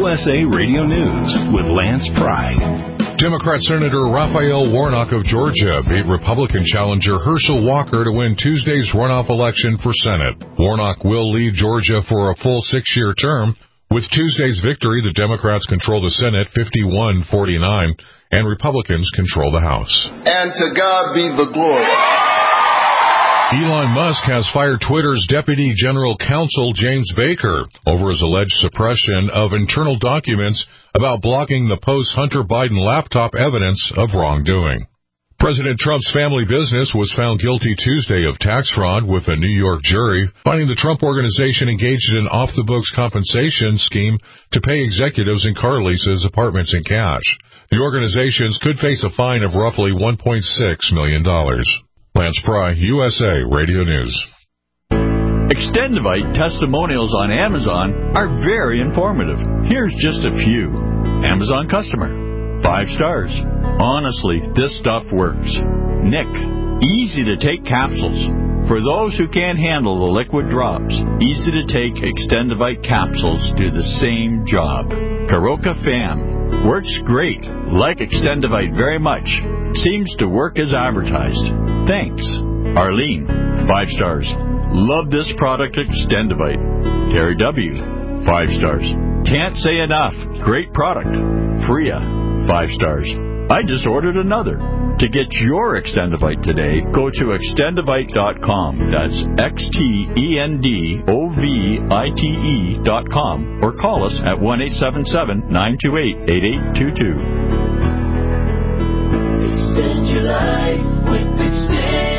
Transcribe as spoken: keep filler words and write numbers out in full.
S A Radio News with Lance Pry. Democrat Senator Raphael Warnock of Georgia beat Republican challenger Herschel Walker to win Tuesday's runoff election for Senate. Warnock will lead Georgia for a full six-year term. With Tuesday's victory, the Democrats control the Senate fifty-one forty-nine, and Republicans control the House. And to God be the glory. Elon Musk has fired Twitter's Deputy General Counsel James Baker over his alleged suppression of internal documents about blocking the post-Hunter Biden laptop evidence of wrongdoing. President Trump's family business was found guilty Tuesday of tax fraud with a New York jury, finding the Trump Organization engaged in an off-the-books compensation scheme to pay executives in car leases, apartments, and cash. The organizations could face a fine of roughly one point six million dollars. Lance Pry, U S A Radio News. Extendivite testimonials on Amazon are very informative. Here's just a few. Amazon customer. Five stars. Honestly, this stuff works. Nick. Easy to take capsules. For those who can't handle the liquid drops, easy to take Extendivite capsules do the same job. Karoka Fam. Works great. Like Extendivite very much. Seems to work as advertised. Thanks. Arlene. Five stars. Love this product, Extendivite. Terry W. Five stars. Can't say enough. Great product. Freya. Five stars. I just ordered another. To get your Extendivite today, go to extendivite dot com. That's X T E N D O V I T E dot com. Or call us at one eight seven seven, nine two eight, eight eight two two. Extend your life with Extend.